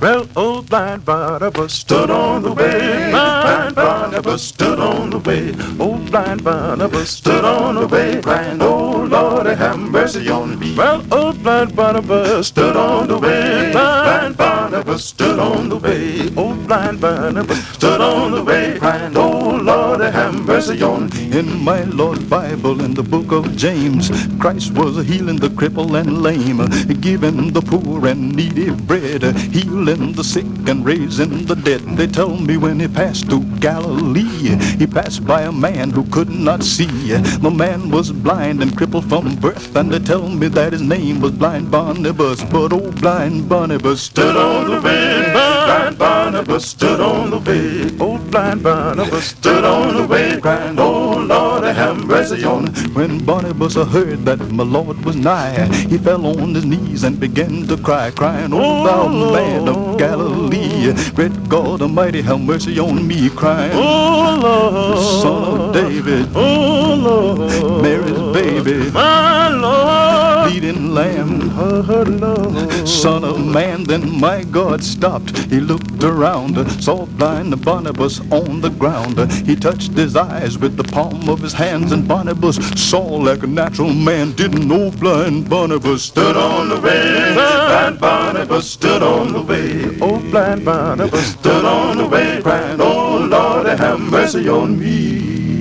Well, old blind Barnabas stood on the way. Blind Barnabas stood on the way. Old blind Barnabas stood on the way, crying, "Oh Lord, have mercy on me." Well, old blind Barnabas stood on the way. Blind Barnabas stood on the way. Old blind Barnabas stood on the way, crying, "Oh Lord, have mercy on me." In my Lord's Bible, in the book of James, Christ was healing the cripple and lame, giving the poor and needy bread, healing the sick and raising the dead. They tell me when he passed through Galilee, he passed by a man who could not see. The man was blind and crippled from birth, and they tell me that his name was Blind Barnabas. But oh, Blind Barnabas stood on the way. Blind Barnabas stood on the way. Oh, blind Barnabas stood on the way, crying, "Oh Lord, have mercy on me." When Barnabas heard that my Lord was nigh, he fell on his knees and began to cry, crying, "Oh, thou man of Galilee, great God Almighty, have mercy on me," crying, "Oh Lord, Son of David, oh Lord, Mary's baby, my Lord, bleeding lamb, oh Lord, Son of man." Then my God stopped, he looked around, saw blind Barnabas on the ground. He touched his eyes with the palm of his hands, and Barnabas saw like a natural man. Didn't know blind Barnabas stood on the way. Blind Barnabas stood on the way. Oh, blind Barnabas stood on the way, crying, "Oh Lord, have mercy on me."